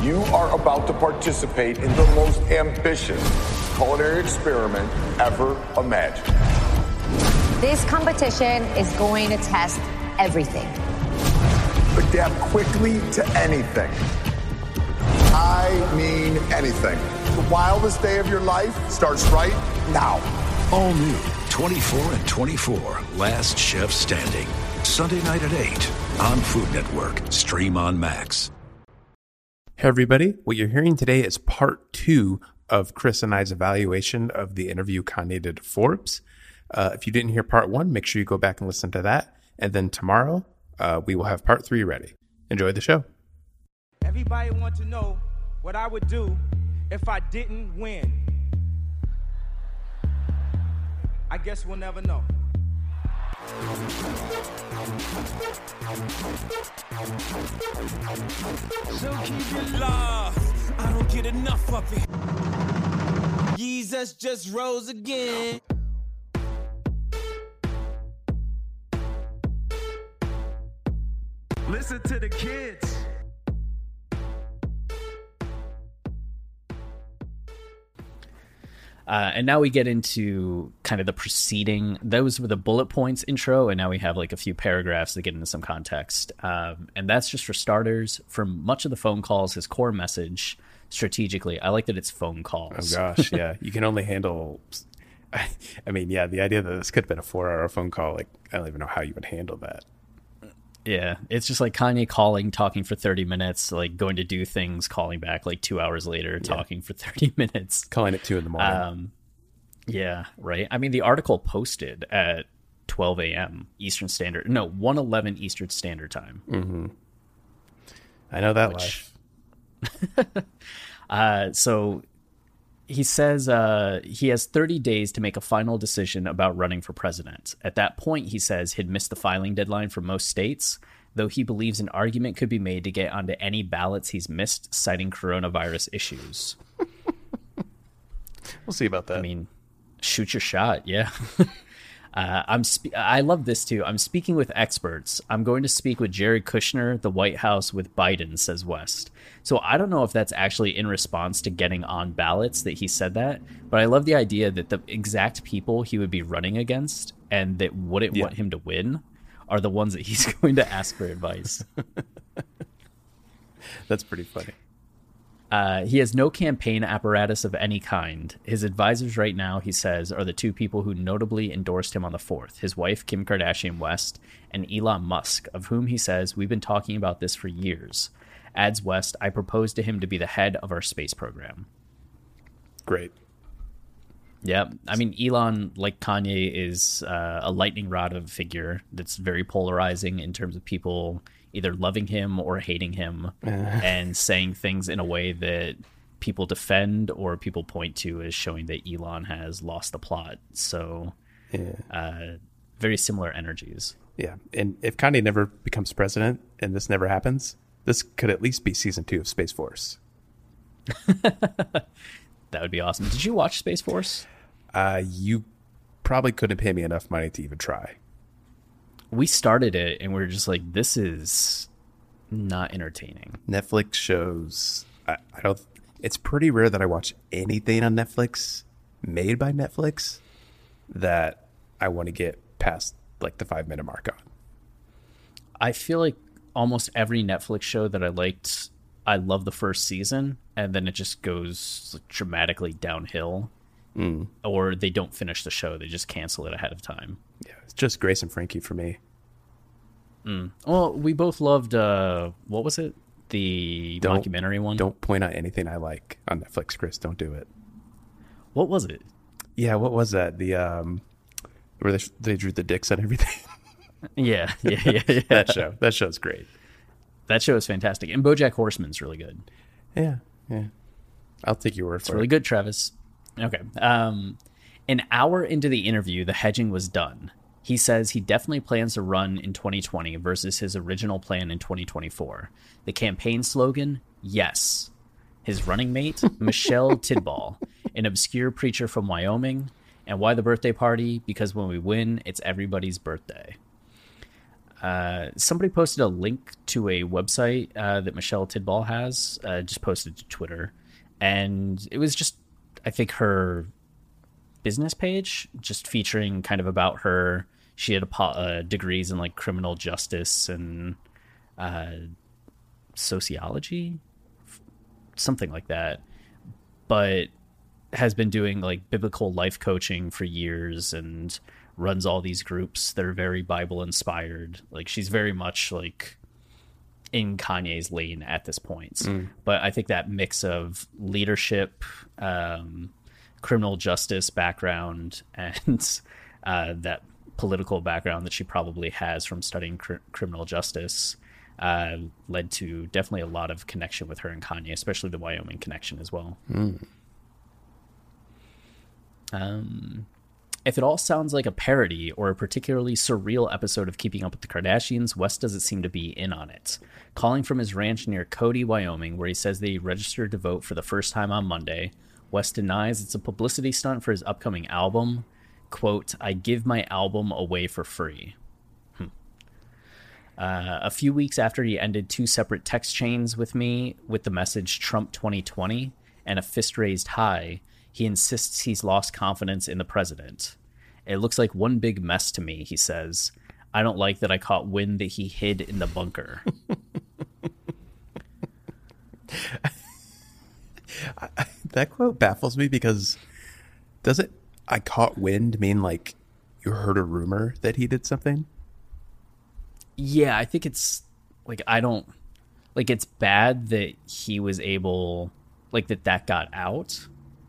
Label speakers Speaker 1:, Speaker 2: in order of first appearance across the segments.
Speaker 1: You are about to participate in the most ambitious culinary experiment ever imagined.
Speaker 2: This competition is going to test everything.
Speaker 1: Adapt quickly to anything. I mean anything. The wildest day of your life starts right now.
Speaker 3: All new 24 and 24, Last Chef Standing. Sunday night at 8 on Food Network. Stream on Max.
Speaker 4: Hey everybody, what you're hearing today is part 2 of Chris and I's evaluation of the interview Kanye did to Forbes. If you didn't hear part 1, make sure you go back and listen to that. And then tomorrow, we will have part 3 ready. Enjoy the show.
Speaker 5: Everybody wants to know what I would do if I didn't win. I guess we'll never know. So keep it love. I don't get enough of it. Jesus just rose again. Listen to the kids.
Speaker 6: And now we get into kind of the preceding. Those were the bullet points intro, and now we have like a few paragraphs that get into some context. And that's just for starters. For much of the phone calls, his core message strategically, I like that it's phone calls.
Speaker 4: Oh gosh, yeah. You can only handle... I mean, yeah, the idea that this could have been a 4-hour phone call, like, I don't even know how you would handle that.
Speaker 6: Yeah, it's just like Kanye calling, talking for 30 minutes, like going to do things, calling back like 2 hours later, talking for 30 minutes.
Speaker 4: Calling at 2 in the morning.
Speaker 6: Yeah, right. I mean, the article posted at 12 a.m. Eastern Standard. No, 1:11 Eastern Standard Time.
Speaker 4: Mm-hmm. I know that life.
Speaker 6: So he says he has 30 days to make a final decision about running for president. At that point, he says he'd missed the filing deadline for most states, though he believes an argument could be made to get onto any ballots he's missed, citing coronavirus issues.
Speaker 4: We'll see about that.
Speaker 6: I mean, shoot your shot, yeah. I love this too. I'm speaking with experts. I'm going to speak with Jared Kushner, the White House with Biden, says West. So I don't know if that's actually in response to getting on ballots that he said that, but I love the idea that the exact people he would be running against and that wouldn't want him to win are the ones that he's going to ask for advice.
Speaker 4: That's pretty funny.
Speaker 6: He has no campaign apparatus of any kind. His advisors right now, he says, are the 2 people who notably endorsed him on the 4th, his wife, Kim Kardashian West, and Elon Musk, of whom he says, we've been talking about this for years. Adds West, I proposed to him to be the head of our space program.
Speaker 4: Great.
Speaker 6: Yeah, I mean, Elon, like Kanye, is a lightning rod of a figure that's very polarizing in terms of people either loving him or hating him and saying things in a way that people defend or people point to as showing that Elon has lost the plot. So very similar energies.
Speaker 4: Yeah, and if Kanye never becomes president and this never happens, this could at least be season 2 of Space Force.
Speaker 6: That would be awesome. Did you watch Space Force?
Speaker 4: You probably couldn't pay me enough money to even try.
Speaker 6: We started it and we were just like, this is not entertaining.
Speaker 4: Netflix shows, I don't. It's pretty rare that I watch anything on Netflix made by Netflix that I want to get past like the 5-minute mark on.
Speaker 6: I feel like almost every Netflix show that I liked, I love the first season, and then it just goes dramatically downhill. Or they don't finish the show; they just cancel it ahead of time.
Speaker 4: Yeah, it's just Grace and Frankie for me.
Speaker 6: Well, we both loved what was it? The documentary one.
Speaker 4: Don't point out anything I like on Netflix, Chris. Don't do it.
Speaker 6: What was it?
Speaker 4: Yeah, what was that? The where they drew the dicks and everything.
Speaker 6: Yeah.
Speaker 4: That show's great.
Speaker 6: That show is fantastic, and BoJack Horseman's really good.
Speaker 4: Yeah. I'll take your word for it.
Speaker 6: It's really good, Travis. Okay. An hour into the interview, the hedging was done. He says he definitely plans to run in 2020 versus his original plan in 2024. The campaign slogan, yes. His running mate, Michelle Tidball, an obscure preacher from Wyoming. And why the birthday party? Because when we win, it's everybody's birthday. Somebody posted a link to a website that Michelle Tidball has, just posted to Twitter. And it was just, I think, her business page, just featuring kind of about her. She had degrees in like criminal justice and sociology, something like that, but has been doing like biblical life coaching for years and runs all these groups that are very Bible inspired. Like she's very much like in Kanye's lane at this point. But I think that mix of leadership, criminal justice background, and that political background that she probably has from studying criminal justice led to definitely a lot of connection with her and Kanye, especially the Wyoming connection as well. If it all sounds like a parody or a particularly surreal episode of Keeping Up with the Kardashians, West doesn't seem to be in on it. Calling from his ranch near Cody, Wyoming, where he says that he registered to vote for the first time on Monday, West denies it's a publicity stunt for his upcoming album. Quote, "I give my album away for free." A few weeks after he ended 2 separate text chains with me with the message Trump 2020 and a fist raised high, he insists he's lost confidence in the president. "It looks like one big mess to me," he says. "I don't like that I caught wind that he hid in the bunker."
Speaker 4: That quote baffles me because does it "I caught wind" mean like you heard a rumor that he did something?
Speaker 6: Yeah, I think it's like, I don't like, it's bad that he was able, like, that got out.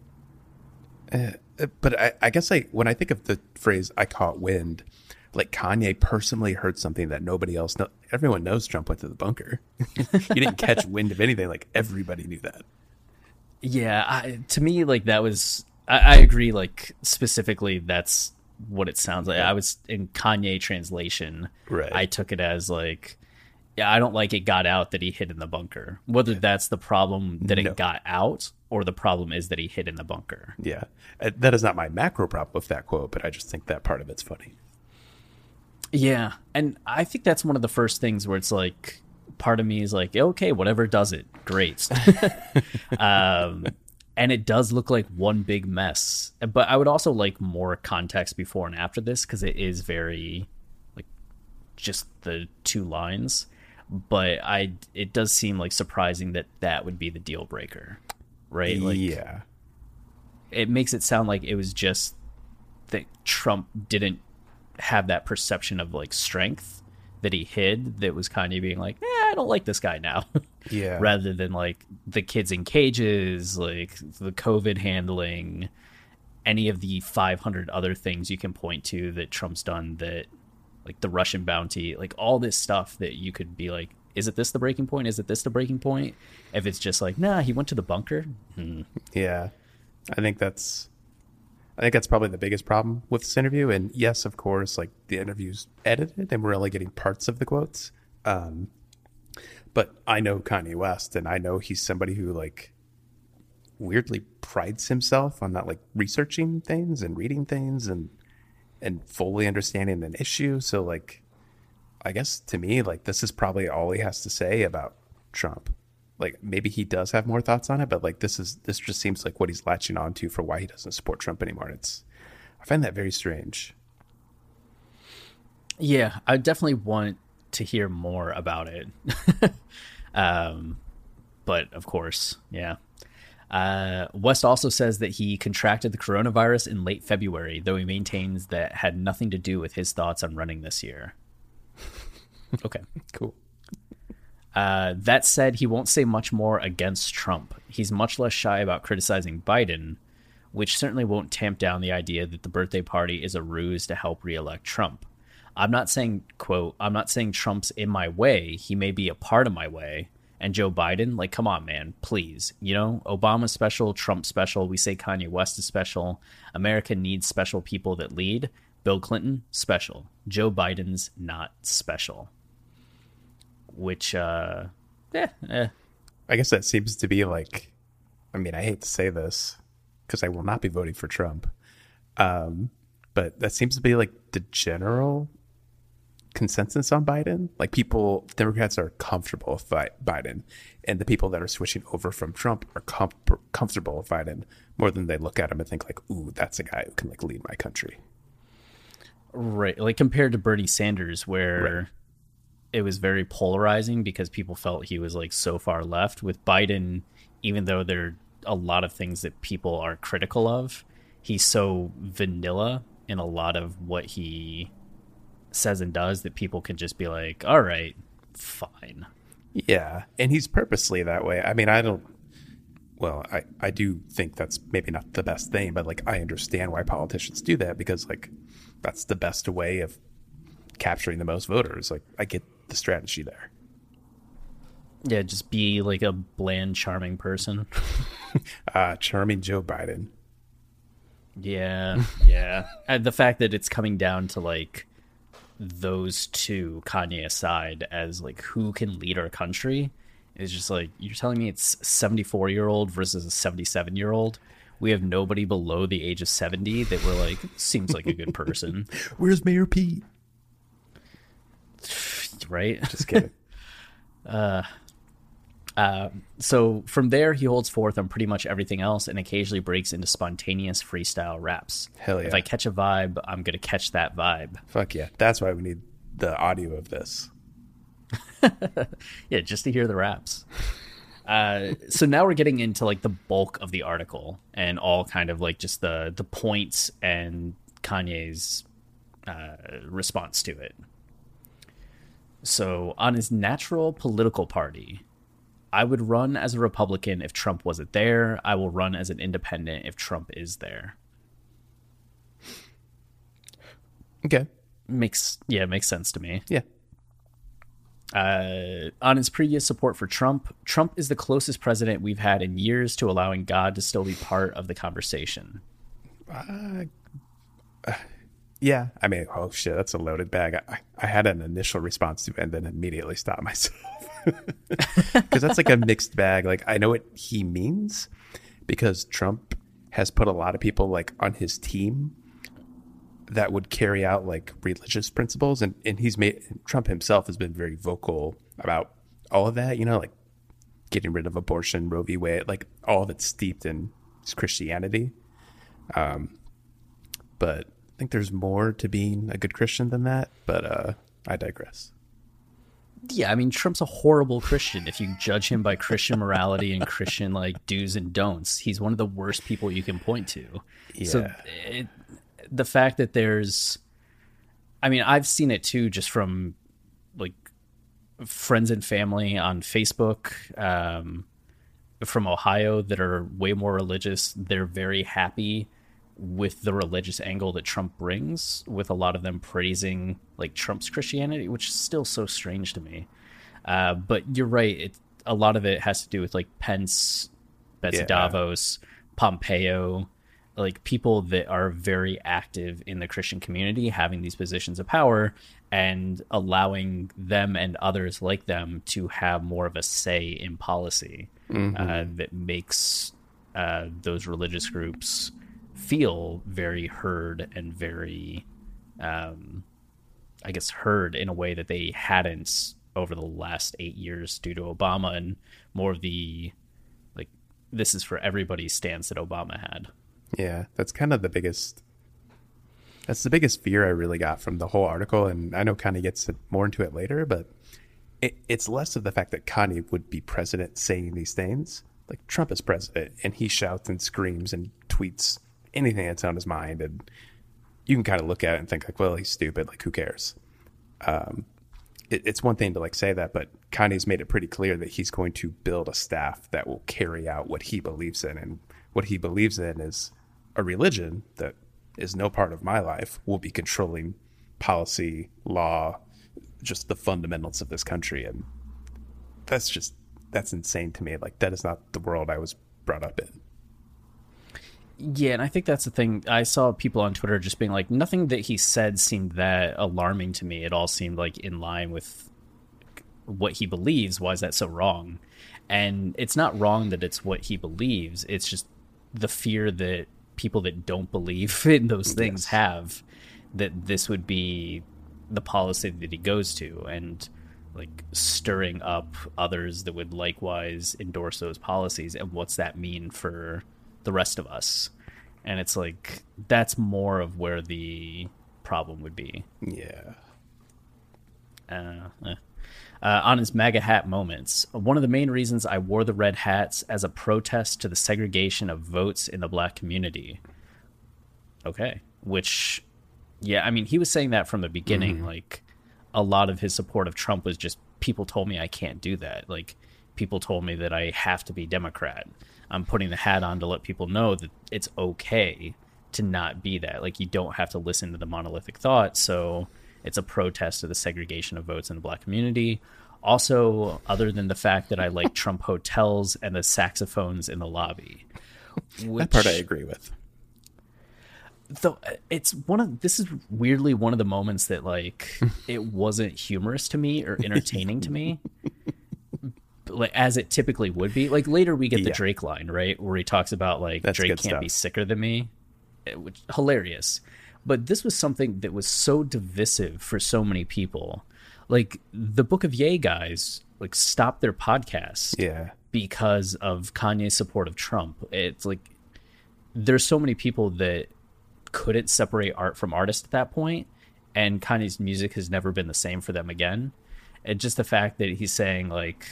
Speaker 4: But I guess when I think of the phrase "I caught wind," like Kanye personally heard something that nobody else knows. Everyone knows Trump went to the bunker. He didn't catch wind of anything. Like everybody knew that.
Speaker 6: Yeah, to me, like that was, I agree. Like specifically, that's what it sounds like. I was in Kanye translation.
Speaker 4: Right.
Speaker 6: I took it as like, yeah, I don't like it got out that he hid in the bunker. Whether that's the problem that it got out or the problem is that he hid in the bunker.
Speaker 4: Yeah. That is not my macro problem with that quote, but I just think that part of it's funny.
Speaker 6: Yeah. And I think that's one of the first things where it's like, part of me is like, okay, whatever does it, great. And it does look like one big mess. But I would also like more context before and after this, because it is very like just the 2 lines. But it does seem like surprising that would be the deal breaker, right? Like,
Speaker 4: yeah.
Speaker 6: It makes it sound like it was just that Trump didn't have that perception of like strength that he hid, that was Kanye being like, I don't like this guy now.
Speaker 4: Yeah.
Speaker 6: Rather than like the kids in cages, like the COVID handling, any of the 500 other things you can point to that Trump's done, that like the Russian bounty, like all this stuff that you could be like, is it this the breaking point? Is it this the breaking point? If it's just like, nah, he went to the bunker.
Speaker 4: Yeah. I think that's probably the biggest problem with this interview. And yes, of course, like the interview's edited and we're only getting parts of the quotes. But I know Kanye West, and I know he's somebody who like weirdly prides himself on not like researching things and reading things and fully understanding an issue. So like, I guess to me, like this is probably all he has to say about Trump. Like maybe he does have more thoughts on it, but like this just seems like what he's latching on to for why he doesn't support Trump anymore. I find that very strange.
Speaker 6: Yeah, I definitely want to hear more about it. But of course, yeah. West also says that he contracted the coronavirus in late February, though he maintains that had nothing to do with his thoughts on running this year. Okay,
Speaker 4: cool.
Speaker 6: That said, he won't say much more against Trump. He's much less shy about criticizing Biden, which certainly won't tamp down the idea that the birthday party is a ruse to help reelect Trump. I'm not saying, quote, "I'm not saying Trump's in my way. He may be a part of my way." And Joe Biden, like, come on, man, please. You know, Obama special, Trump special. We say Kanye West is special. America needs special people that lead. Bill Clinton, special. Joe Biden's not special. Which, I
Speaker 4: guess that seems to be like, I mean, I hate to say this because I will not be voting for Trump. But that seems to be like the general consensus on Biden. Like Democrats are comfortable with Biden, and the people that are switching over from Trump are comfortable with Biden more than they look at him and think like, ooh, that's a guy who can like lead my country.
Speaker 6: Right. Like compared to Bernie Sanders, where it was very polarizing because people felt he was like so far left. With Biden, even though there are a lot of things that people are critical of, he's so vanilla in a lot of what he says and does that people can just be like, all right, fine.
Speaker 4: Yeah. And he's purposely that way. I mean, I do think that's maybe not the best thing, but like I understand why politicians do that, because like that's the best way of capturing the most voters. Like I get the strategy there.
Speaker 6: Yeah, just be like a bland, charming person.
Speaker 4: Charming Joe Biden.
Speaker 6: Yeah. And the fact that it's coming down to like those two, Kanye aside, as like who can lead our country is just like, you're telling me it's 74-year-old versus a 77-year-old. We have nobody below the age of 70 that we're like, seems like a good person.
Speaker 4: Where's Mayor Pete?
Speaker 6: Right?
Speaker 4: Just kidding.
Speaker 6: So from there, he holds forth on pretty much everything else and occasionally breaks into spontaneous freestyle raps.
Speaker 4: Hell yeah.
Speaker 6: If I catch a vibe, I'm going to catch that vibe.
Speaker 4: Fuck yeah. That's why we need the audio of this.
Speaker 6: Yeah, just to hear the raps. So now we're getting into like the bulk of the article and all kind of like just the points and Kanye's response to it. So on his natural political party, I would run as a Republican if Trump wasn't there. I will run as an independent if Trump is there.
Speaker 4: Okay.
Speaker 6: Makes sense to me.
Speaker 4: Yeah.
Speaker 6: On his previous support for Trump is the closest president we've had in years to allowing God to still be part of the conversation.
Speaker 4: Yeah. I mean, oh shit, that's a loaded bag. I had an initial response to it and then immediately stopped myself. Because that's like a mixed bag. Like I know what he means, because Trump has put a lot of people like on his team that would carry out like religious principles, and Trump himself has been very vocal about all of that, you know, like getting rid of abortion, Roe v. Wade, like all that's steeped in Christianity. But I think there's more to being a good Christian than that, but I digress.
Speaker 6: Yeah, I mean, Trump's a horrible Christian. If you judge him by Christian morality and Christian like do's and don'ts, he's one of the worst people you can point to.
Speaker 4: Yeah.
Speaker 6: So the fact that I've seen it too, just from like friends and family on Facebook from Ohio that are way more religious. They're very happy with the religious angle that Trump brings, with a lot of them praising like Trump's Christianity, which is still so strange to me. But you're right. A lot of it has to do with like Pence, Betsy DeVos, Pompeo, like people that are very active in the Christian community, having these positions of power and allowing them and others like them to have more of a say in policy. That makes those religious groups feel very heard and very, heard in a way that they hadn't over the last 8 years due to Obama and more of the, like, this is for everybody stance that Obama had.
Speaker 4: Yeah, that's kind of the biggest fear I really got from the whole article. And I know Kanye gets more into it later, but it's less of the fact that Kanye would be president saying these things. Like Trump is president and he shouts and screams and tweets anything that's on his mind, and you can kind of look at it and think like, well, he's stupid, like who cares? It's one thing to like say that, but Kanye's made it pretty clear that he's going to build a staff that will carry out what he believes in, and what he believes in is a religion that is no part of my life, will be controlling policy, law, just the fundamentals of this country. And that's insane to me. Like that is not the world I was brought up in.
Speaker 6: Yeah, and I think that's the thing. I saw people on Twitter just being like, nothing that he said seemed that alarming to me. It all seemed like in line with what he believes. Why is that so wrong? And it's not wrong that it's what he believes. It's just the fear that people that don't believe in those things have, that this would be the policy that he goes to, and like stirring up others that would likewise endorse those policies, and what's that mean for the rest of us? And it's like, that's more of where the problem would be.
Speaker 4: Yeah.
Speaker 6: On his MAGA hat moments, one of the main reasons I wore the red hats as a protest to the segregation of votes in the black community. Okay. Which, yeah, I mean, he was saying that from the beginning. Like, a lot of his support of Trump was just, people told me I can't do that. Like, people told me that I have to be Democrat. I'm putting the hat on to let people know that it's okay to not be that. Like, you don't have to listen to the monolithic thought. So it's a protest to the segregation of votes in the black community. Also, other than the fact that I like Trump hotels and the saxophones in the lobby.
Speaker 4: That part I agree with.
Speaker 6: Though this is weirdly one of the moments that, like, it wasn't humorous to me or entertaining to me, like, as it typically would be. Like, later we get the Drake line, right, where he talks about, like,
Speaker 4: That's
Speaker 6: Drake can't be sicker than me, which hilarious. But this was something that was so divisive for so many people. Like, the Book of Ye guys, like, stopped their podcast because of Kanye's support of Trump. It's like, there's so many people that couldn't separate art from artist at that point, and Kanye's music has never been the same for them again. And just the fact that he's saying, like,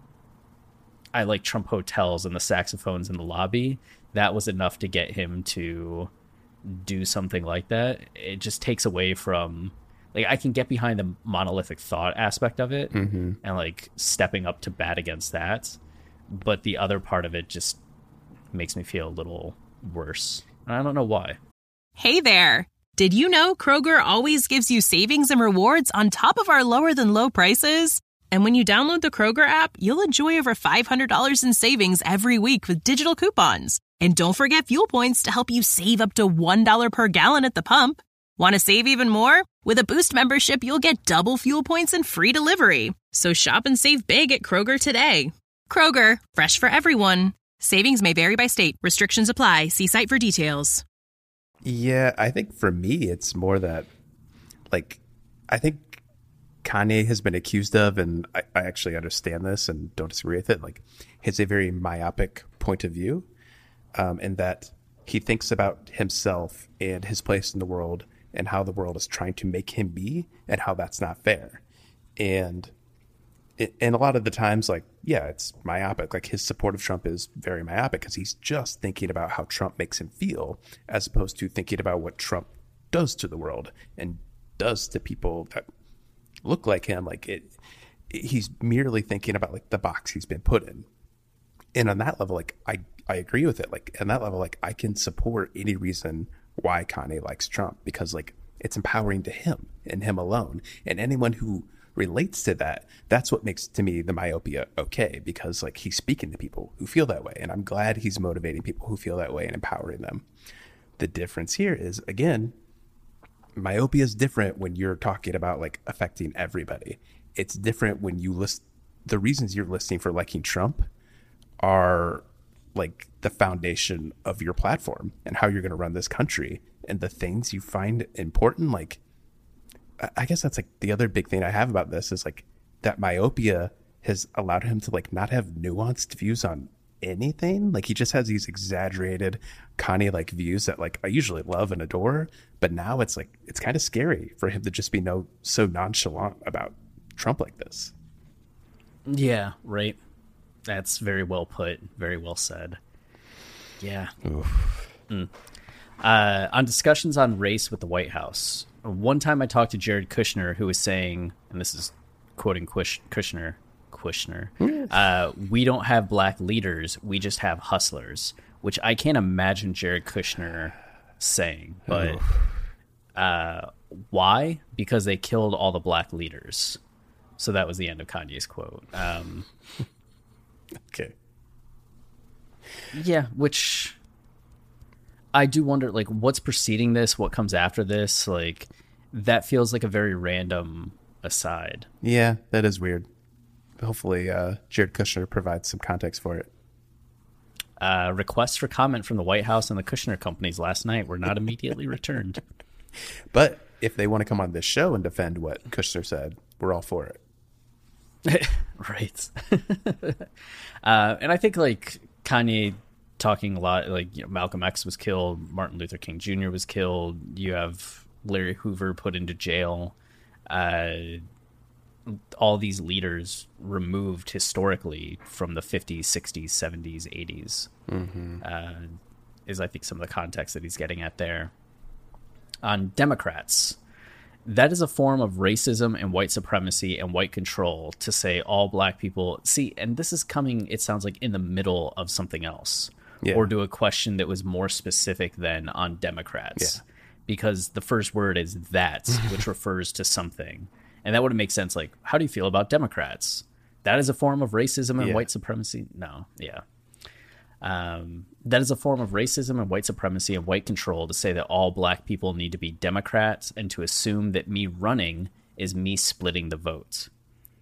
Speaker 6: I like Trump hotels and the saxophones in the lobby, that was enough to get him to do something like that. It just takes away from, like, I can get behind the monolithic thought aspect of it and, like, stepping up to bat against that, but the other part of it just makes me feel a little worse. And I don't know why.
Speaker 7: Hey there! Did you know Kroger always gives you savings and rewards on top of our lower-than-low prices? And when you download the Kroger app, you'll enjoy over $500 in savings every week with digital coupons. And don't forget fuel points to help you save up to $1 per gallon at the pump. Want to save even more? With a Boost membership, you'll get double fuel points and free delivery. So shop and save big at Kroger today. Kroger, fresh for everyone. Savings may vary by state. Restrictions apply. See site for details.
Speaker 4: Yeah, I think for me, it's more that, like, I think Kanye has been accused of, and I actually understand this and don't disagree with it, like, he has a very myopic point of view, in that he thinks about himself and his place in the world and how the world is trying to make him be and how that's not fair. And a lot of the times, like, yeah, it's myopic. Like, his support of Trump is very myopic because he's just thinking about how Trump makes him feel as opposed to thinking about what Trump does to the world and does to people that look like him. Like, he's merely thinking about, like, the box he's been put in. And on that level, like, I agree with it. Like, on that level, like, I can support any reason why Kanye likes Trump because, like, it's empowering to him and him alone. And anyone who relates to that, that's what makes, to me, the myopia okay, because, like, he's speaking to people who feel that way, and I'm glad he's motivating people who feel that way and empowering them. The difference here is, again, myopia is different when you're talking about, like, affecting everybody. It's different when you list the reasons you're listing for liking Trump are, like, the foundation of your platform and how you're going to run this country and the things you find important. Like, I guess that's, like, the other big thing I have about this is, like, that myopia has allowed him to, like, not have nuanced views on anything. Like, he just has these exaggerated Kanye-like views that, like, I usually love and adore, but now it's, like, it's kind of scary for him to just be so nonchalant about Trump like this.
Speaker 6: Yeah, right. That's very well put. Very well said. Yeah. On discussions on race with the White House, one time I talked to Jared Kushner, who was saying, and this is quoting Kushner, we don't have black leaders, we just have hustlers, which I can't imagine Jared Kushner saying. But why? Because they killed all the black leaders. So that was the end of Kanye's quote.
Speaker 4: Okay.
Speaker 6: Yeah, which I do wonder, like, what's preceding this? What comes after this? Like, that feels like a very random aside.
Speaker 4: Yeah, that is weird. Hopefully, Jared Kushner provides some context for it.
Speaker 6: Requests for comment from the White House and the Kushner companies last night were not immediately returned.
Speaker 4: But if they want to come on this show and defend what Kushner said, we're all for it.
Speaker 6: Right. And I think like Kanye talking a lot, like, you know, Malcolm X was killed, Martin Luther King Jr. was killed, you have Larry Hoover put into jail, all these leaders removed historically from the 50s, 60s, 70s, 80s, is I think some of the context that he's getting at there. On Democrats, that is a form of racism and white supremacy and white control to say all black people see, and this is coming, it sounds like, in the middle of something else, or to a question that was more specific than on Democrats, because the first word is that, which refers to something. And that would make sense. Like, how do you feel about Democrats? That is a form of racism and white supremacy. No. Yeah. That is a form of racism and white supremacy and white control to say that all black people need to be Democrats and to assume that me running is me splitting the vote,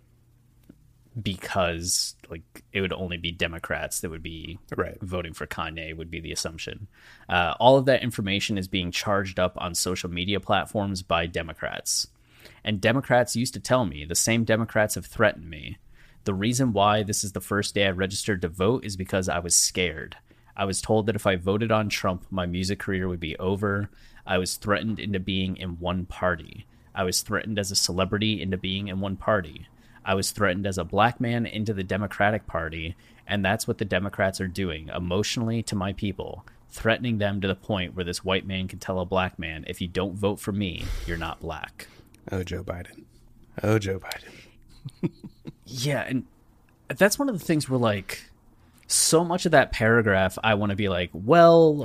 Speaker 6: because like it would only be Democrats that would be voting for Kanye, would be the assumption. All of that information is being charged up on social media platforms by Democrats. And Democrats used to tell me, the same Democrats have threatened me. The reason why this is the first day I registered to vote is because I was scared. I was told that if I voted on Trump, my music career would be over. I was threatened into being in one party. I was threatened as a celebrity into being in one party. I was threatened as a black man into the Democratic Party, and that's what the Democrats are doing emotionally to my people, threatening them to the point where this white man can tell a black man, if you don't vote for me, you're not black.
Speaker 4: Oh, Joe Biden. Oh, Joe Biden.
Speaker 6: Yeah, and that's one of the things where, like, so much of that paragraph, I want to be like, well,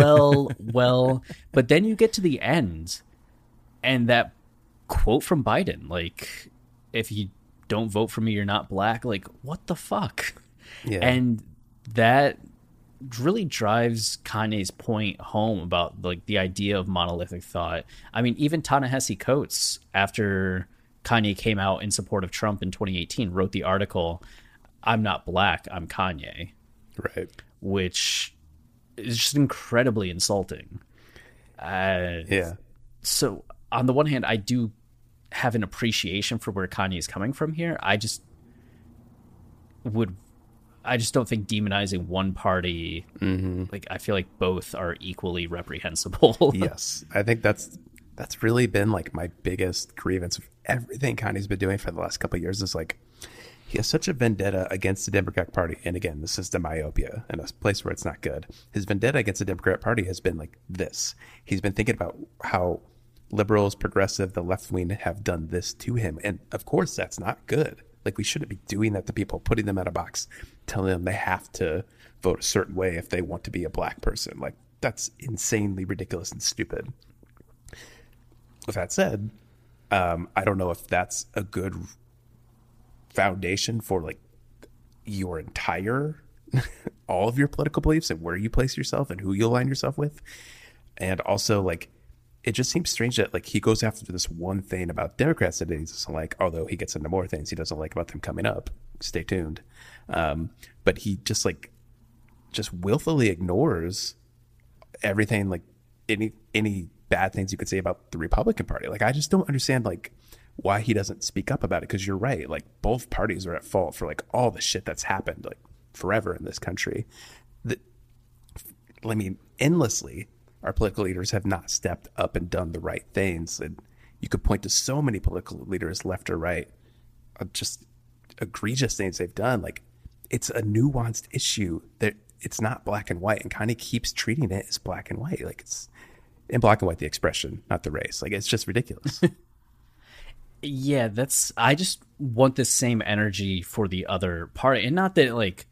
Speaker 6: but then you get to the end, and that quote from Biden, like, if you don't vote for me, you're not black, like, what the fuck?
Speaker 4: Yeah.
Speaker 6: And that really drives Kanye's point home about, like, the idea of monolithic thought. I mean, even Ta-Nehisi Coates, after Kanye came out in support of Trump in 2018, wrote the article, "I'm not black, I'm Kanye."
Speaker 4: Right.
Speaker 6: Which is just incredibly insulting. So on the one hand, I do have an appreciation for where Kanye is coming from here. I just don't think demonizing one party, like, I feel like both are equally reprehensible.
Speaker 4: Yes. I think that's really been like my biggest grievance of everything Kanye's been doing for the last couple of years, is like, he has such a vendetta against the Democratic Party. And again, this is the myopia in a place where it's not good. His vendetta against the Democratic Party has been like this. He's been thinking about how liberals, progressive, the left wing have done this to him. And of course, that's not good. Like, we shouldn't be doing that to people, putting them in a box, telling them they have to vote a certain way if they want to be a black person. Like, that's insanely ridiculous and stupid. With that said, I don't know if that's a good foundation for, like, your entire, all of your political beliefs and where you place yourself and who you align yourself with. And also, like, it just seems strange that, like, he goes after this one thing about Democrats that he doesn't like, although he gets into more things he doesn't like about them coming up. Stay tuned. But he just willfully ignores everything, like, any bad things you could say about the Republican Party. Like, I just don't understand, like, why he doesn't speak up about it, because you're right. Like, both parties are at fault for, like, all the shit that's happened, like, forever in this country. I mean, endlessly, our political leaders have not stepped up and done the right things. And you could point to so many political leaders, left or right, just egregious things they've done. Like, it's a nuanced issue that it's not black and white, and kind of keeps treating it as black and white. Like, it's in black and white, the expression, not the race. Like, it's just ridiculous.
Speaker 6: Yeah, I just want the same energy for the other party. And not that, like,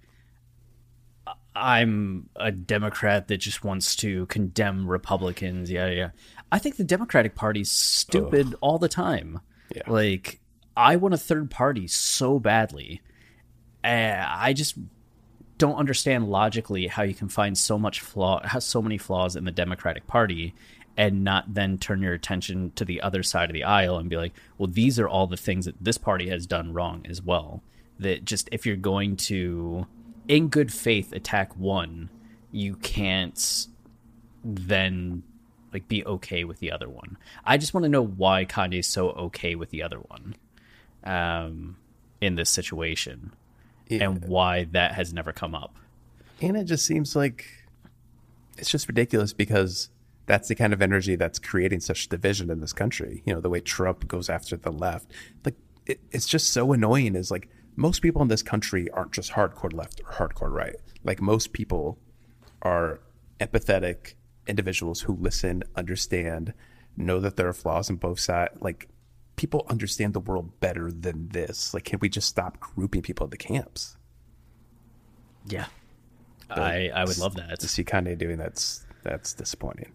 Speaker 6: I'm a Democrat that just wants to condemn Republicans. Yeah. I think the Democratic Party's stupid all the time.
Speaker 4: Yeah.
Speaker 6: Like, I want a third party so badly. I just don't understand logically how you can find so many flaws in the Democratic Party and not then turn your attention to the other side of the aisle and be like, well, these are all the things that this party has done wrong as well. That just, if you're going to, in good faith, attack one, you can't then like be okay with the other one. I just want to know why Kanye's so okay with the other one in this situation, and why that has never come up.
Speaker 4: And it just seems like it's just ridiculous because that's the kind of energy that's creating such division in this country. You know, the way Trump goes after the left, like it's just so annoying. Is like most people in this country aren't just hardcore left or hardcore right. Like most people are empathetic individuals who listen, understand, know that there are flaws on both sides. Like people understand the world better than this. Like, can we just stop grouping people into camps?
Speaker 6: Yeah, I would love that.
Speaker 4: To see Kanye doing that's disappointing.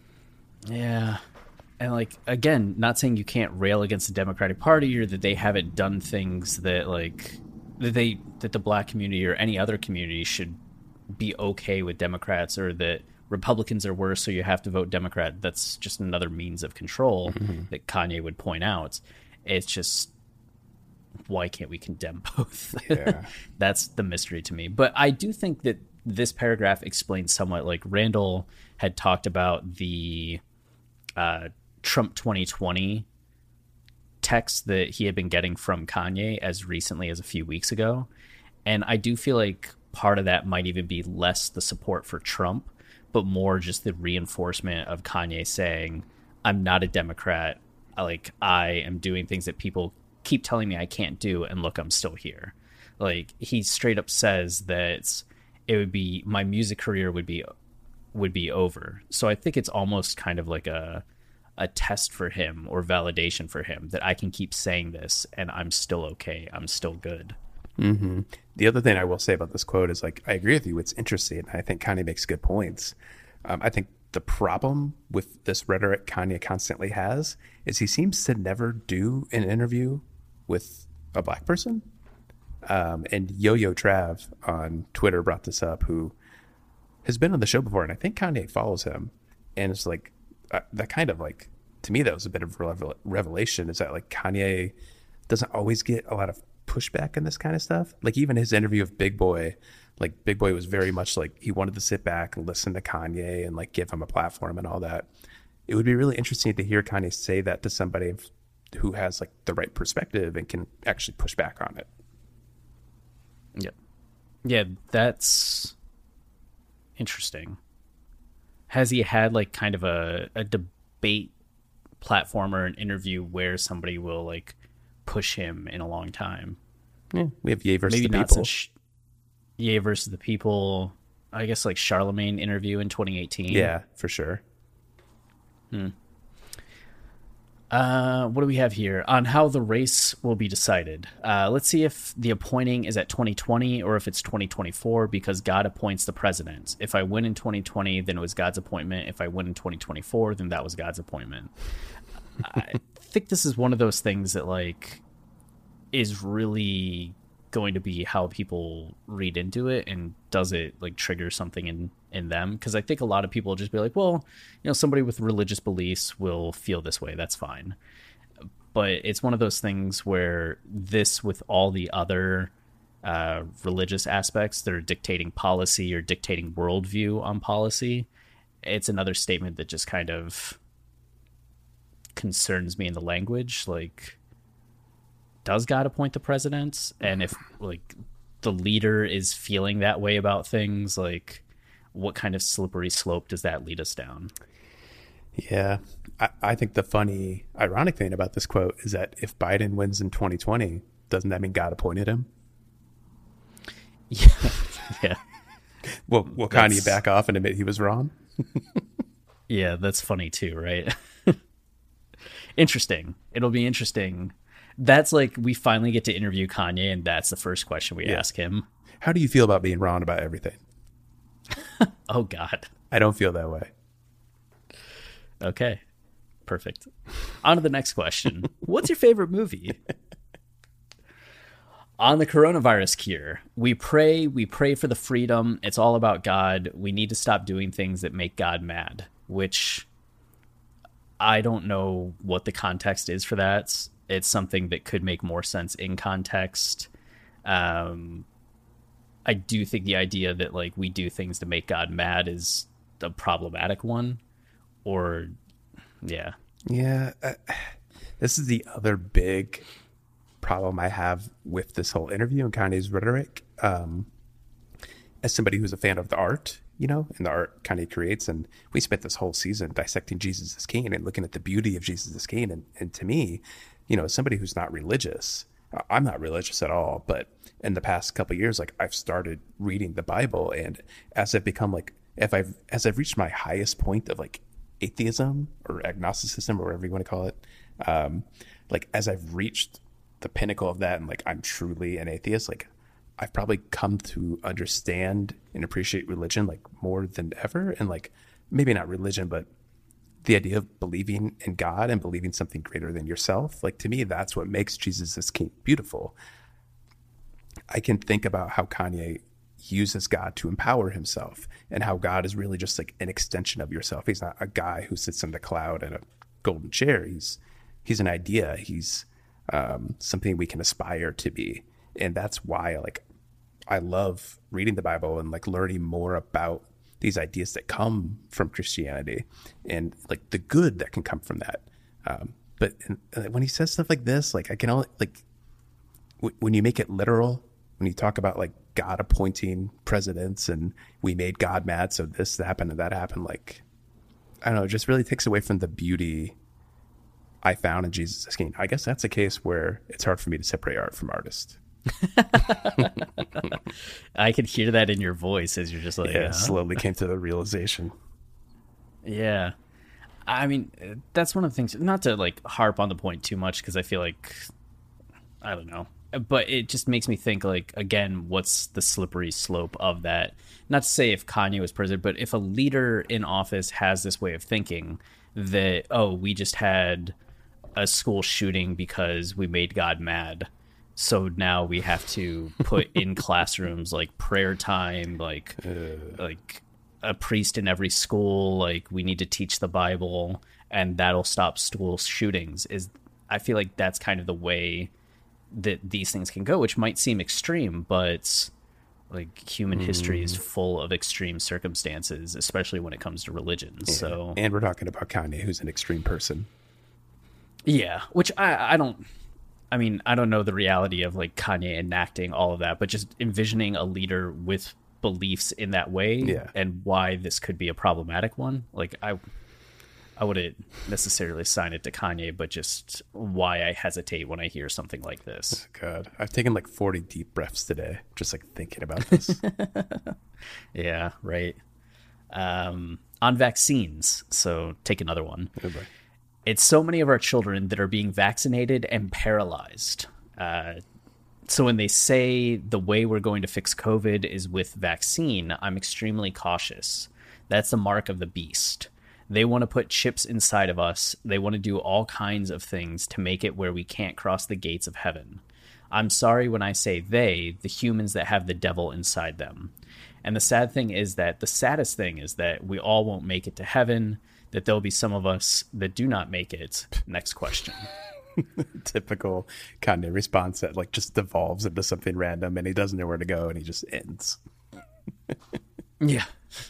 Speaker 4: Yeah.
Speaker 6: And like, again, not saying you can't rail against the Democratic Party or that they haven't done things that like that the black community or any other community should be okay with Democrats, or that Republicans are worse, so you have to vote Democrat. That's just another means of control that Kanye would point out. It's just, why can't we condemn both?
Speaker 4: Yeah.
Speaker 6: That's the mystery to me. But I do think that this paragraph explains somewhat. Like Randall had talked about the Trump 2020 text that he had been getting from Kanye as recently as a few weeks ago. And I do feel like part of that might even be less the support for Trump, but more just the reinforcement of Kanye saying, I'm not a Democrat. I am doing things that people keep telling me I can't do, and look, I'm still here. Like, he straight up says that it would be, my music career would be over. So I think it's almost kind of like a test for him, or validation for him, that I can keep saying this and I'm still okay. I'm still good.
Speaker 4: Mm-hmm. The other thing I will say about this quote is, like, I agree with you. It's interesting. I think Kanye makes good points. I think the problem with this rhetoric Kanye constantly has is he seems to never do an interview with a black person. And Yo-Yo Trav on Twitter brought this up, who has been on the show before, and I think Kanye follows him. And it's like, that kind of like, to me, that was a bit of revelation, is that like Kanye doesn't always get a lot of pushback in this kind of stuff. Like even his interview of Big Boy, like Big Boy was very much like he wanted to sit back and listen to Kanye and like give him a platform and all that. It would be really interesting to hear Kanye say that to somebody who has like the right perspective and can actually push back on it.
Speaker 6: Yeah, that's interesting. Has he had like kind of a debate platform or an interview where somebody will like push him in a long time?
Speaker 4: Yeah, we have Ye versus
Speaker 6: Maybe
Speaker 4: the
Speaker 6: not
Speaker 4: People.
Speaker 6: Ye versus the People. I guess like Charlemagne interview in 2018.
Speaker 4: Yeah, for sure.
Speaker 6: What do we have here on how the race will be decided? Let's see if the appointing is at 2020 or if it's 2024, because God appoints the president. If I win in 2020, then it was God's appointment. If I win in 2024, then that was God's appointment. I think this is one of those things that like is really going to be how people read into it, and does it like trigger something in them? Because I think a lot of people will just be like, well, you know, somebody with religious beliefs will feel this way, that's fine. But it's one of those things where this, with all the other religious aspects that are dictating policy or dictating worldview on policy, it's another statement that just kind of concerns me in the language. Like, does God appoint the president? And if like the leader is feeling that way about things, like what kind of slippery slope does that lead us down?
Speaker 4: Yeah. I think the funny, ironic thing about this quote is that if Biden wins in 2020, doesn't that mean God appointed him?
Speaker 6: Yeah.
Speaker 4: Will Kanye back off and admit he was wrong?
Speaker 6: Yeah, that's funny too, right? Interesting. It'll be interesting. That's like, we finally get to interview Kanye, and that's the first question we ask him.
Speaker 4: How do you feel about being wrong about everything?
Speaker 6: Oh, God.
Speaker 4: I don't feel that way.
Speaker 6: Okay. Perfect. On to the next question. What's your favorite movie? On the coronavirus cure, we pray for the freedom. It's all about God. We need to stop doing things that make God mad, which I don't know what the context is for that. It's something that could make more sense in context. I do think the idea that like we do things to make God mad is a problematic one. or yeah.
Speaker 4: Yeah. This is the other big problem I have with this whole interview and Kanye's rhetoric. As somebody who's a fan of the art, and the art Kanye creates, and we spent this whole season dissecting Jesus is King and looking at the beauty of Jesus is King. And to me, as somebody who's not religious, I'm not religious at all, but in the past couple of years, like I've started reading the Bible, and as I've become as I've reached my highest point of like atheism or agnosticism or whatever you want to call it, like as I've reached the pinnacle of that and like I'm truly an atheist, like I've probably come to understand and appreciate religion like more than ever. And like maybe not religion, but the idea of believing in God and believing something greater than yourself. Like to me, that's what makes Jesus is King beautiful. I can think about how Kanye uses God to empower himself and how God is really just like an extension of yourself. He's not a guy who sits in the cloud in a golden chair. He's an idea. He's something we can aspire to be. And that's why like I love reading the Bible and like learning more about these ideas that come from Christianity and like the good that can come from that. But when he says stuff like this, like I can only like when you make it literal, when you talk about like God appointing presidents and we made God mad, so this happened and that happened, like I don't know, it just really takes away from the beauty I found in Jesus is King. I guess that's a case where it's hard for me to separate art from artist.
Speaker 6: I could hear that in your voice as you're just like,
Speaker 4: slowly came to the realization.
Speaker 6: Yeah. I mean, that's one of the things, not to like harp on the point too much, because I feel like, I don't know, but it just makes me think like, again, what's the slippery slope of that? Not to say if Kanye was president, but if a leader in office has this way of thinking that, oh, we just had a school shooting because we made God mad, so now we have to put in classrooms like prayer time, like a priest in every school, like we need to teach the Bible and that'll stop school shootings. I feel like that's kind of the way that these things can go, which might seem extreme, but like human history is full of extreme circumstances, especially when it comes to religion. Yeah. So,
Speaker 4: and we're talking about Kanye, who's an extreme person.
Speaker 6: Yeah, which I don't know the reality of like Kanye enacting all of that, but just envisioning a leader with beliefs in that way and why this could be a problematic one. Like I wouldn't necessarily sign it to Kanye, but just why I hesitate when I hear something like this.
Speaker 4: Oh, God, I've taken like 40 deep breaths today, just like thinking about this.
Speaker 6: Yeah, right. On vaccines. So take another one. Oh, boy. It's so many of our children that are being vaccinated and paralyzed. So when they say the way we're going to fix COVID is with vaccine, I'm extremely cautious. That's the mark of the beast. They want to put chips inside of us. They want to do all kinds of things to make it where we can't cross the gates of heaven. I'm sorry when I say they, the humans that have the devil inside them. And the saddest thing is that we all won't make it to heaven, that there'll be some of us that do not make it. Next question.
Speaker 4: Typical Kanye response that like just devolves into something random and he doesn't know where to go and he just ends.
Speaker 6: Yeah.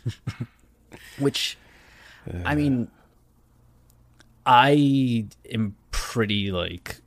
Speaker 6: Which, I mean, I am pretty like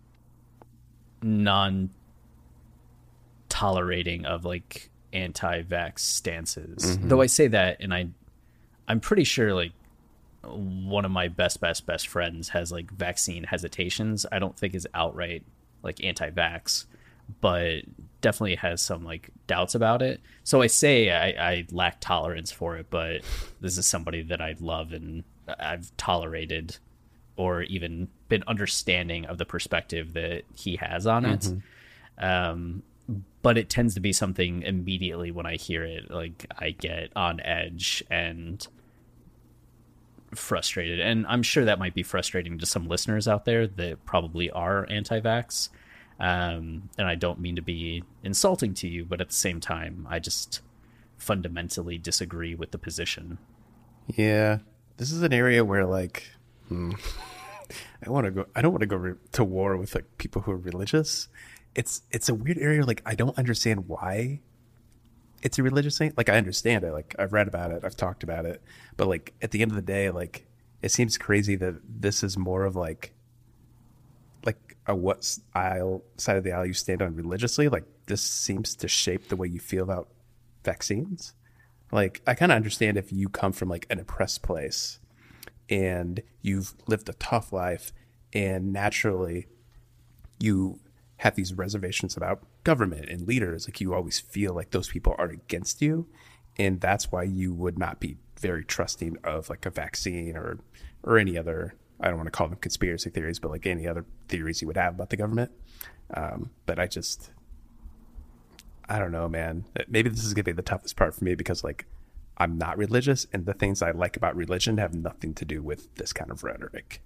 Speaker 6: non-tolerating of like anti-vax stances. Though I say that and I'm pretty sure like one of my best friends has like vaccine hesitations. I don't think is outright like anti-vax, but definitely has some like doubts about it. So I say I lack tolerance for it, but this is somebody that I love and I've tolerated or even been understanding of the perspective that he has on it. But it tends to be something immediately when I hear it, like I get on edge and frustrated. And I'm sure that might be frustrating to some listeners out there that probably are anti-vax. And I don't mean to be insulting to you, but at the same time, I just fundamentally disagree with the position.
Speaker 4: Yeah. This is an area where like, I don't want to go to war with like people who are religious. It's a weird area. Like, I don't understand why it's a religious thing. Like, I understand it. Like, I've read about it. I've talked about it. But like, at the end of the day, like, it seems crazy that this is more of like a what side of the aisle you stand on religiously. Like, this seems to shape the way you feel about vaccines. Like, I kind of understand if you come from like an oppressed place and you've lived a tough life and naturally you have these reservations about government and leaders. Like, you always feel like those people are against you. And that's why you would not be very trusting of like a vaccine or any other, I don't want to call them conspiracy theories, but like any other theories you would have about the government. But I don't know, man. Maybe this is going to be the toughest part for me because like I'm not religious, and the things I like about religion have nothing to do with this kind of rhetoric.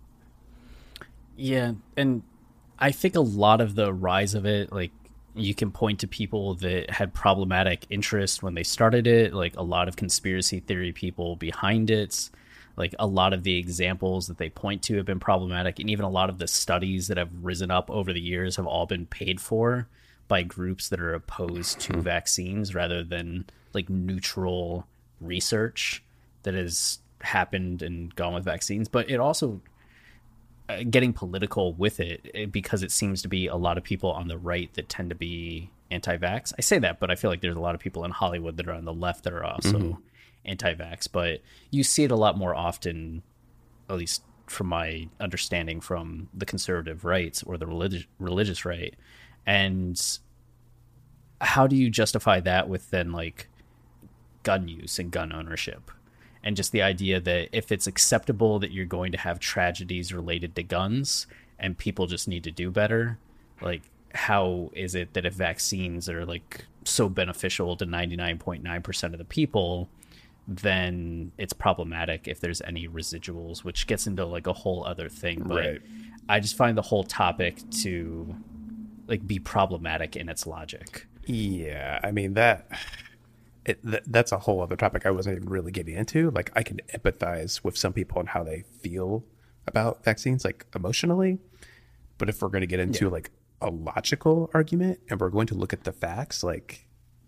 Speaker 6: Yeah, and I think a lot of the rise of it, like, you can point to people that had problematic interest when they started it, like a lot of conspiracy theory people behind it. Like, a lot of the examples that they point to have been problematic, and even a lot of the studies that have risen up over the years have all been paid for by groups that are opposed to vaccines rather than like neutral research that has happened and gone with vaccines. But it also getting political with it because it seems to be a lot of people on the right that tend to be anti-vax. I say that, but I feel like there's a lot of people in Hollywood that are on the left that are also anti-vax. But you see it a lot more often, at least from my understanding, from the conservative right or the religious right. And how do you justify that with then like gun use and gun ownership? And just the idea that if it's acceptable that you're going to have tragedies related to guns and people just need to do better, like, how is it that if vaccines are like so beneficial to 99.9% of the people, then it's problematic if there's any residuals, which gets into like a whole other thing. But right. I just find the whole topic to like be problematic in its logic.
Speaker 4: Yeah, I mean that's a whole other topic I wasn't even really getting into. Like, I can empathize with some people and how they feel about vaccines, like emotionally. But if we're going to get into like a logical argument and we're going to look at the facts, like,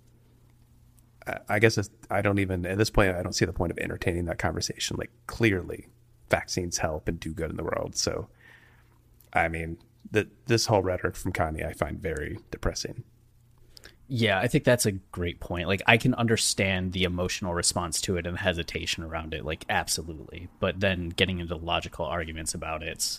Speaker 4: I guess I don't even, at this point, I don't see the point of entertaining that conversation. Like, clearly vaccines help and do good in the world. So, I mean, this whole rhetoric from Kanye, I find very depressing.
Speaker 6: Yeah, I think that's a great point. Like, I can understand the emotional response to it and hesitation around it, like, absolutely. But then getting into logical arguments about it,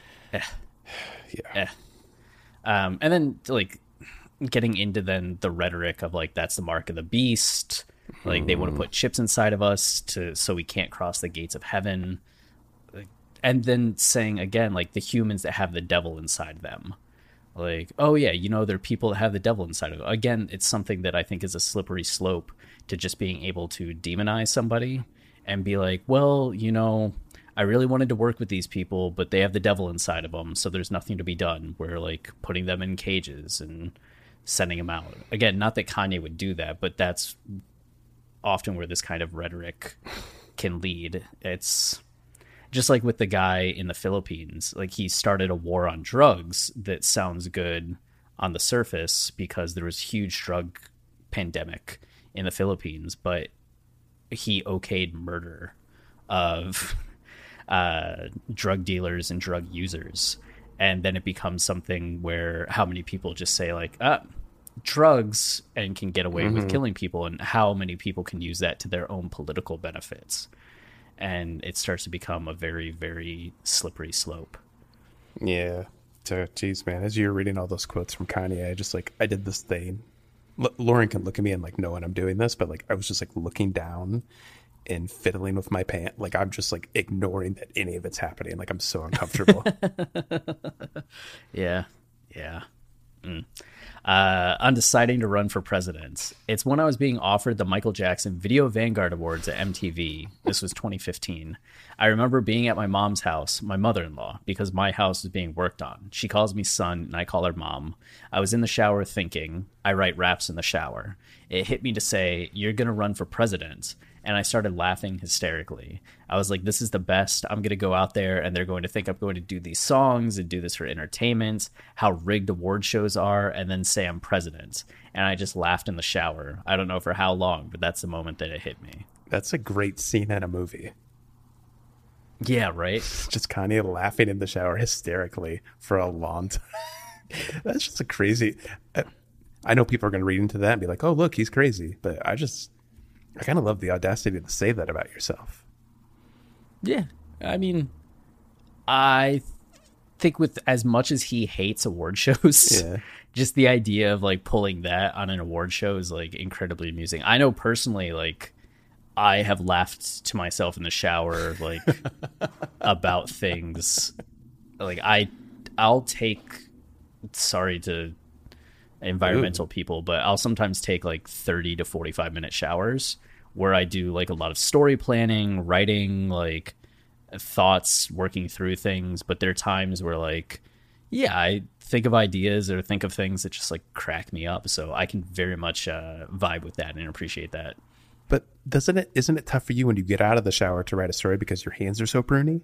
Speaker 6: and then, like, getting into then the rhetoric of, like, that's the mark of the beast. Like, they want to put chips inside of us so we can't cross the gates of heaven. And then saying, again, like, the humans that have the devil inside them. Like, oh, yeah, there are people that have the devil inside of them. Again, it's something that I think is a slippery slope to just being able to demonize somebody and be like, well, I really wanted to work with these people, but they have the devil inside of them, so there's nothing to be done. We're, like, putting them in cages and sending them out. Again, not that Kanye would do that, but that's often where this kind of rhetoric can lead. It's just like with the guy in the Philippines, like, he started a war on drugs that sounds good on the surface because there was huge drug pandemic in the Philippines, but he okayed murder of drug dealers and drug users. And then it becomes something where how many people just say like, drugs, and can get away with killing people, and how many people can use that to their own political benefits. And it starts to become a very, very slippery slope.
Speaker 4: Yeah. Geez, man, as you were reading all those quotes from Kanye, I did this thing. Lauren can look at me and like know when I'm doing this, but like I was just like looking down and fiddling with my pant. Like, I'm just like ignoring that any of it's happening. Like, I'm so uncomfortable.
Speaker 6: Yeah. On deciding to run for president. It's when I was being offered the Michael Jackson Video Vanguard Awards at MTV. This was 2015. I remember being at my mom's house, my mother-in-law, because my house was being worked on. She calls me son, and I call her mom. I was in the shower thinking. I write raps in the shower. It hit me to say, "You're going to run for president." And I started laughing hysterically. I was like, this is the best. I'm going to go out there and they're going to think I'm going to do these songs and do this for entertainment, how rigged award shows are, and then say I'm president. And I just laughed in the shower. I don't know for how long, but that's the moment that it hit me.
Speaker 4: That's a great scene in a movie.
Speaker 6: Yeah, right.
Speaker 4: Just Kanye laughing in the shower hysterically for a long time. That's just a crazy. I know people are going to read into that and be like, "Oh, look, he's crazy," but I kind of love the audacity to say that about yourself.
Speaker 6: Yeah, I mean, I think with as much as he hates award shows, just the idea of like pulling that on an award show is like incredibly amusing. I know personally, like I have laughed to myself in the shower, like about things. Like I'll take. Sorry to environmental people, but I'll sometimes take like 30 to 45 minute showers where I do like a lot of story planning, writing, like thoughts, working through things. But there are times where like, yeah, I think of ideas or think of things that just like crack me up. So I can very much vibe with that and appreciate that.
Speaker 4: But isn't it tough for you when you get out of the shower to write a story because your hands are so pruny?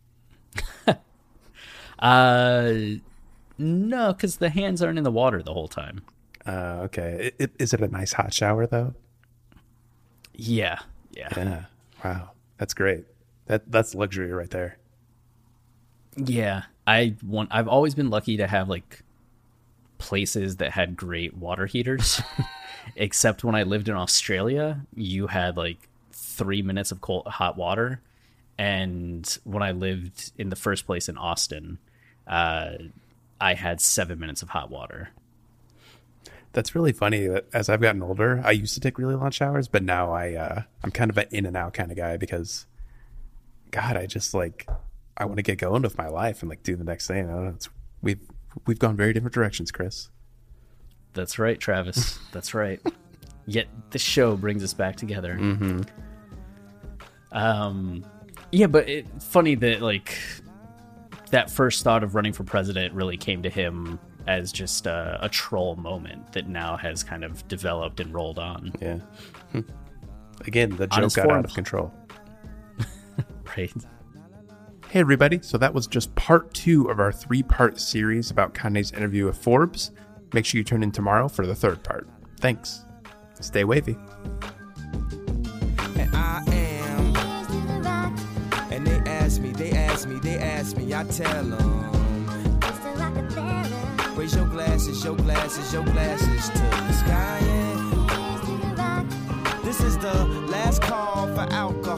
Speaker 6: No, because the hands aren't in the water the whole time.
Speaker 4: Okay. Is it a nice hot shower though?
Speaker 6: Yeah.
Speaker 4: Wow, that's great. That's luxury right there.
Speaker 6: Yeah, I've always been lucky to have like places that had great water heaters. Except when I lived in Australia, you had like 3 minutes of hot water, and when I lived in the first place in Austin, I had 7 minutes of hot water.
Speaker 4: That's really funny that as I've gotten older, I used to take really long showers, but now I'm kind of an in and out kind of guy because, God, I just like, I want to get going with my life and like do the next thing. I don't know, we've gone very different directions, Chris.
Speaker 6: That's right, Travis. That's right. Yet the show brings us back together.
Speaker 4: Mm-hmm.
Speaker 6: Yeah, but funny that like that first thought of running for president really came to him as just a troll moment that now has kind of developed and rolled on.
Speaker 4: Yeah. Again, the joke got out of control.
Speaker 6: Right.
Speaker 4: Hey, everybody. So that was just part 2 of our 3-part series about Kanye's interview with Forbes. Make sure you tune in tomorrow for the 3rd part. Thanks. Stay wavy.
Speaker 5: And I am. And they ask me, I tell them. Raise your glasses to the sky. Yeah. This is the last call for alcohol.